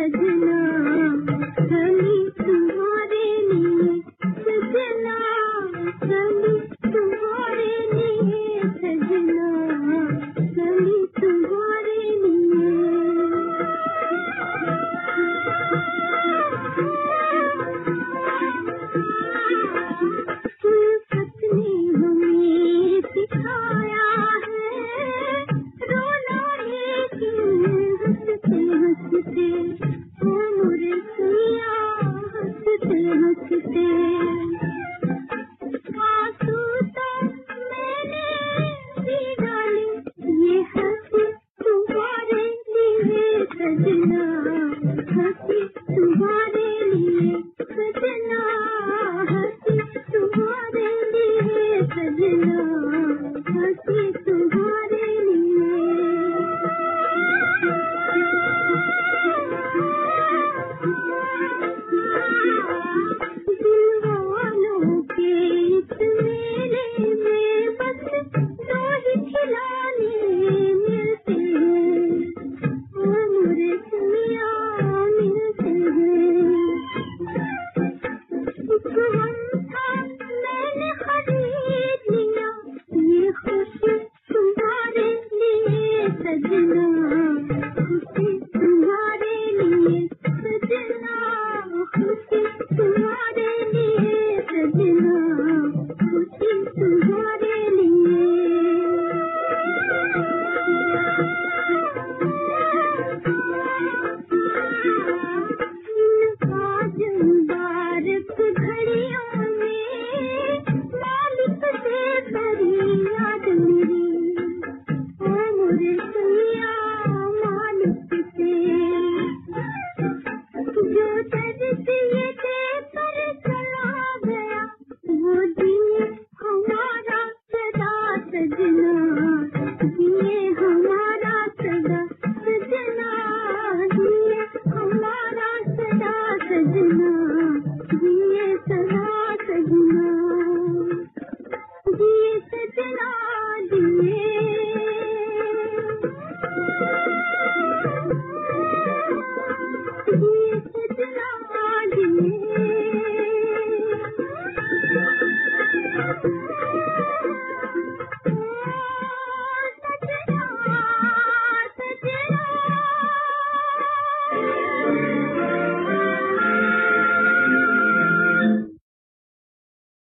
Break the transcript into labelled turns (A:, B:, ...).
A: सजना चली तुम्हारे लिए सजना चली तुम्हारे लिए सजना चली तुम्हारे लिए उल्फत ने हमें सिखाया है रोना लेकिन हंसते हंसते ओ मोरे सैया हंसते हंसते आंसू तो मैंने भी डाले ये हंसी तुम्हारे लिए सजना